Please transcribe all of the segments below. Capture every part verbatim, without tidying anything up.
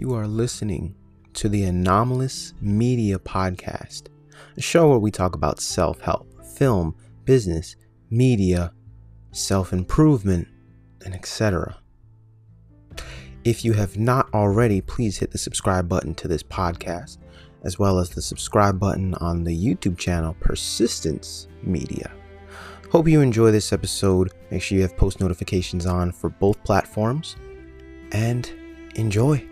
You are listening to the Anomalous Media Podcast, a show where we talk about self-help, film, business, media, self-improvement, and et cetera. If you have not already, please hit the subscribe button to this podcast, as well as the subscribe button on the YouTube channel Persistence Media. Hope you enjoy this episode. Make sure you have post notifications on for both platforms, and enjoy.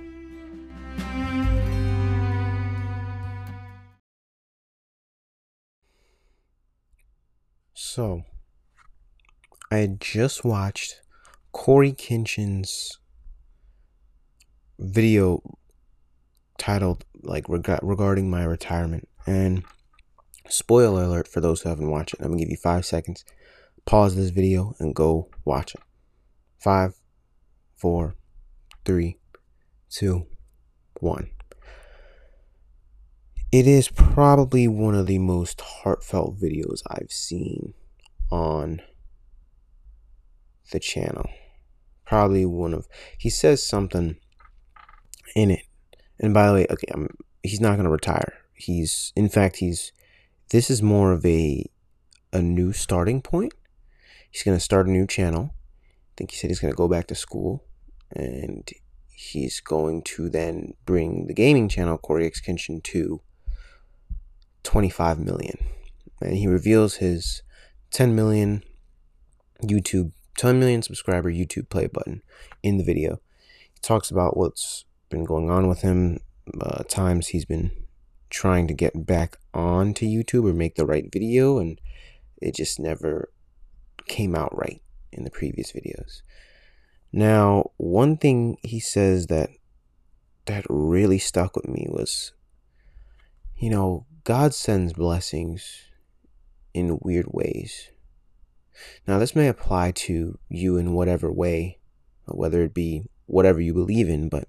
So, I had just watched Cory Kenshin's video titled like reg- regarding my retirement, and spoiler alert for those who haven't watched it. I'm gonna give you five seconds. Pause this video and go watch it. Five, four, three, two, one. It is probably one of the most heartfelt videos I've seen on the channel. Probably one of, he says something in it. And by the way, okay, I'm, he's not going to retire. He's, in fact, he's, this is more of a, a new starting point. He's going to start a new channel. I think he said he's going to go back to school, and he's going to then bring the gaming channel, Cory X Kenshin, to twenty-five million. And he reveals his ten million YouTube, ten million subscriber YouTube play button in the video. He talks about what's been going on with him, uh, times he's been trying to get back onto YouTube or make the right video, and it just never came out right in the previous videos. Now, one thing he says that that really stuck with me was, you know, God sends blessings in weird ways. Now, this may apply to you in whatever way, whether it be whatever you believe in, but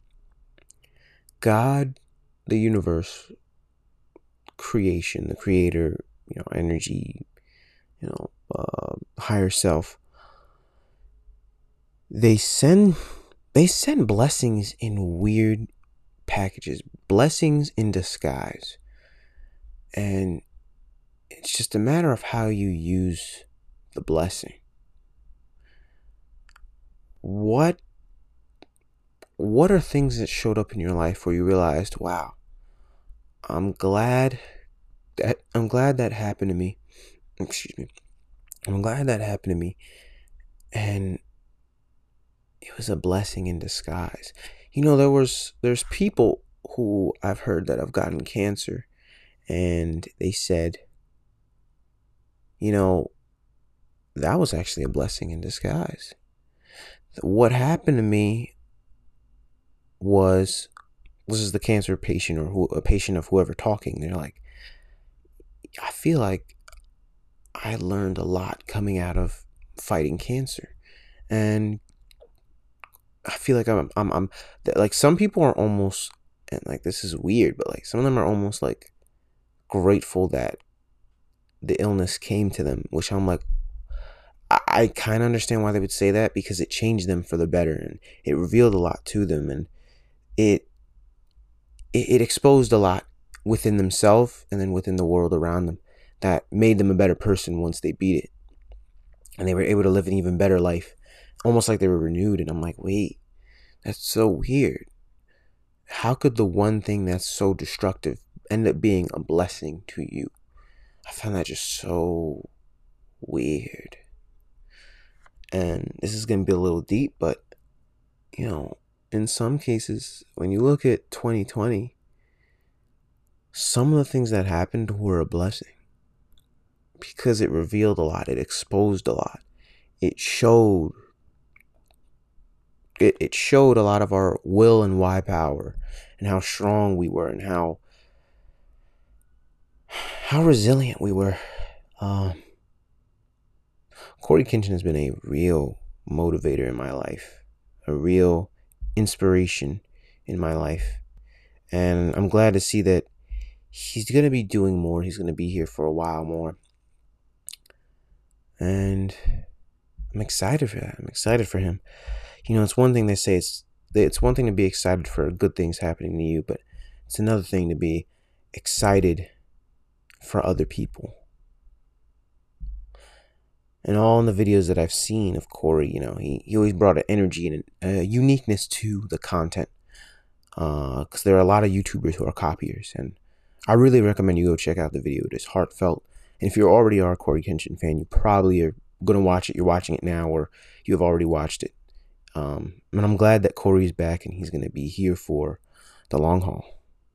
God, the universe, creation, the creator, you know, energy, you know, uh, higher self, they send, they send blessings in weird packages, blessings in disguise. And it's just a matter of how you use the blessing. What what are things that showed up in your life where you realized, wow, I'm glad that I'm glad that happened to me. Excuse me. I'm glad that happened to me. And it was a blessing in disguise. You know, there was there's people who I've heard that have gotten cancer, and they said, you know, that was actually a blessing in disguise. What happened to me was, this is the cancer patient or who, a patient of whoever talking. They're like, I feel like I learned a lot coming out of fighting cancer, and I feel like I'm, I'm, I'm like, some people are almost, and like, this is weird, but like, some of them are almost like grateful that the illness came to them, which I'm like, I, I kind of understand why they would say that, because it changed them for the better, and it revealed a lot to them, and it, it, it exposed a lot within themselves and then within the world around them that made them a better person once they beat it, and they were able to live an even better life, almost like they were renewed. And I'm like, wait, that's so weird. How could the one thing that's so destructive end up being a blessing to you? I found that just so weird. And this is going to be a little deep, but, you know, in some cases, when you look at twenty twenty, some of the things that happened were a blessing, because it revealed a lot. It exposed a lot. It showed, it, it showed a lot of our will and why power, and how strong we were, and how, how resilient we were. Um, Cory Kenshin has been a real motivator in my life, a real inspiration in my life. And I'm glad to see that he's going to be doing more. He's going to be here for a while more. And I'm excited for that. I'm excited for him. You know, it's one thing they say, it's it's one thing to be excited for good things happening to you, but it's another thing to be excited for other people. And all in the videos that I've seen of Corey, you know, he, he always brought an energy and a uniqueness to the content. Because uh, there are a lot of YouTubers who are copiers. And I really recommend you go check out the video. It is heartfelt. And if you already are a Corey Kenshin fan, you probably are going to watch it. You're watching it now, or you have already watched it. Um, and I'm glad that Corey's back and he's going to be here for the long haul.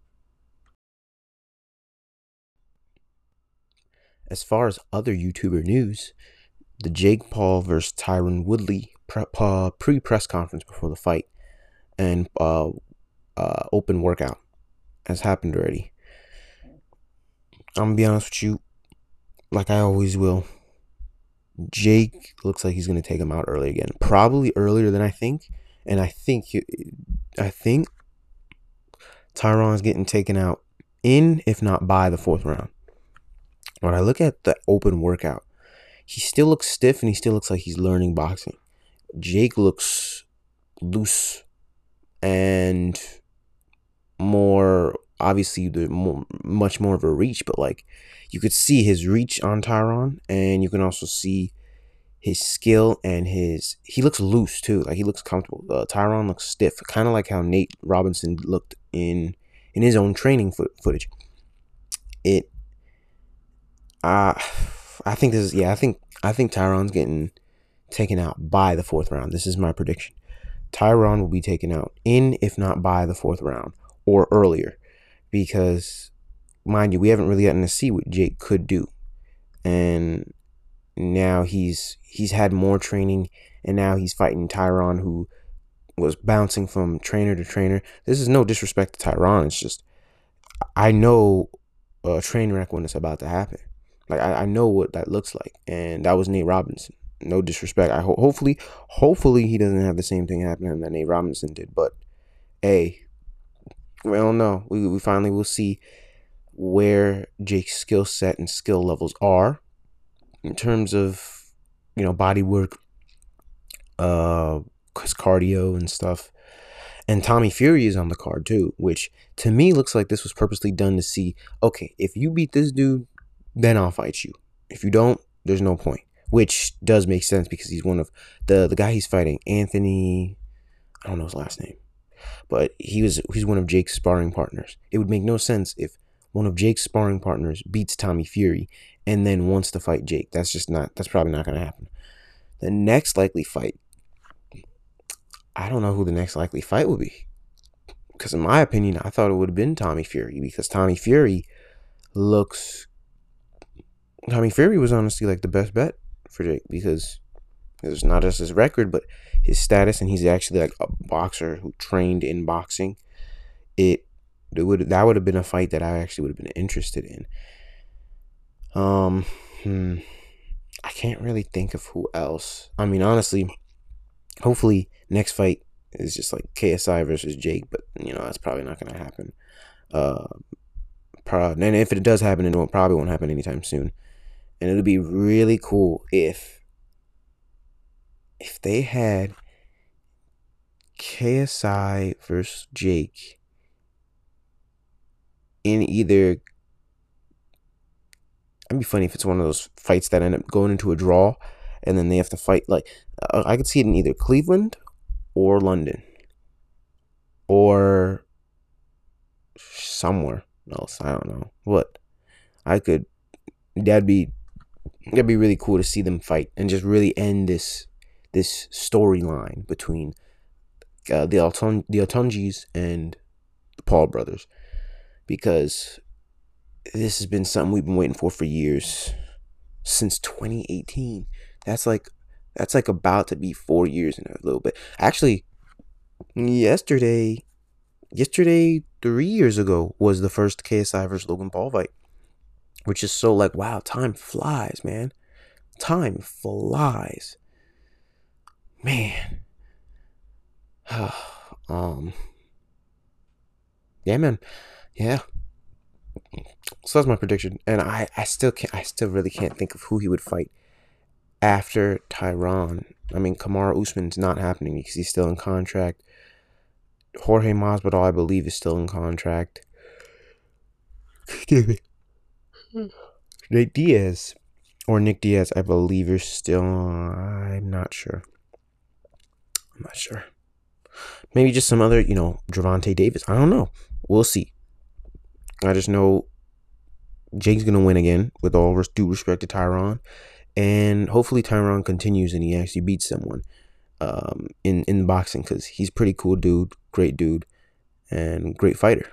As far as other YouTuber news, the Jake Paul versus Tyron Woodley pre, uh, pre-press conference before the fight and uh, uh, open workout has happened already. I'm going to be honest with you, like I always will. Jake looks like he's going to take him out early again. Probably earlier than I think. And I think I think Tyron's getting taken out in, if not by, the fourth round. When I look at the open workout, he still looks stiff and he still looks like he's learning boxing. Jake looks loose and more, obviously, more, much more of a reach. But, like, you could see his reach on Tyron, and you can also see his skill and his, he looks loose too. Like, he looks comfortable. Uh, Tyron looks stiff, kind of like how Nate Robinson looked in in his own training foot, footage. It, uh, I think this is, yeah, I think, I think Tyron's getting taken out by the fourth round. This is my prediction. Tyron will be taken out in, if not by, the fourth round or earlier, because, mind you, we haven't really gotten to see what Jake could do, and now he's he's had more training, and now he's fighting Tyron, who was bouncing from trainer to trainer. This is no disrespect to Tyron. It's just, I know a train wreck when it's about to happen. Like, I, I know what that looks like, and that was Nate Robinson. No disrespect. I ho hopefully, hopefully he doesn't have the same thing happen to him that Nate Robinson did. But, hey, we don't know. We we finally will see where Jake's skill set and skill levels are in terms of, you know, body work, uh, his cardio and stuff. And Tommy Fury is on the card too, which to me looks like this was purposely done to see, okay, if you beat this dude, then I'll fight you. If you don't, there's no point. Which does make sense because he's one of the the guy he's fighting, Anthony, I don't know his last name, but he was he's one of Jake's sparring partners. It would make no sense if one of Jake's sparring partners beats Tommy Fury and then wants to fight Jake. That's just not, that's probably not going to happen. The next likely fight, I don't know who the next likely fight would be. Because in my opinion, I thought it would have been Tommy Fury, because Tommy Fury looks, Tommy Fury was honestly like the best bet for Jake, because it's not just his record, but his status, and he's actually like a boxer who trained in boxing. It, it would that would have been a fight that I actually would have been interested in. Um, hmm, I can't really think of who else. I mean, honestly, hopefully next fight is just like K S I versus Jake, but you know that's probably not gonna happen. Uh, probably, and if it does happen, it won't, probably won't happen anytime soon. And it'll be really cool if if they had K S I versus Jake in either. It'd be funny if it's one of those fights that end up going into a draw, and then they have to fight. Like, uh, I could see it in either Cleveland or London or somewhere else. I don't know what. I could. That'd be. That'd be really cool to see them fight and just really end this this storyline between uh, the Alton the Otunjis and the Paul brothers, because this has been something we've been waiting for for years, since twenty eighteen. That's like that's like about to be four years in a little bit. Actually, yesterday, yesterday three years ago was the first K S I versus Logan Paul fight, which is so like, wow, time flies, man. Time flies, man. um, yeah, man, yeah. So that's my prediction, and I, I still can't, I still really can't think of who he would fight after Tyron. I mean, Kamaru Usman's not happening because he's still in contract. Jorge Masvidal, I believe, is still in contract. Excuse me. Nate Diaz or Nick Diaz, I believe, is still. I'm not sure. I'm not sure. Maybe just some other, you know, Gervonta Davis. I don't know. We'll see. I just know Jake's gonna win again, with all due respect to Tyron, and hopefully Tyron continues and he actually beats someone um, in in boxing, because he's a pretty cool dude, great dude, and great fighter.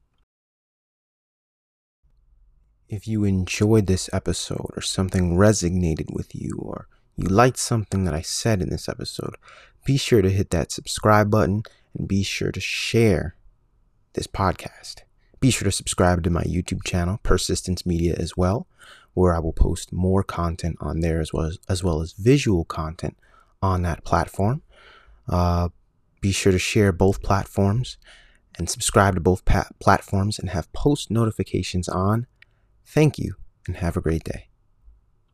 If you enjoyed this episode or something resonated with you, or you liked something that I said in this episode, be sure to hit that subscribe button and be sure to share this podcast. Be sure to subscribe to my YouTube channel, Persistence Media, as well, where I will post more content on there, as well as, as, well as visual content on that platform. Uh, be sure to share both platforms and subscribe to both pa- platforms and have post notifications on. Thank you and have a great day.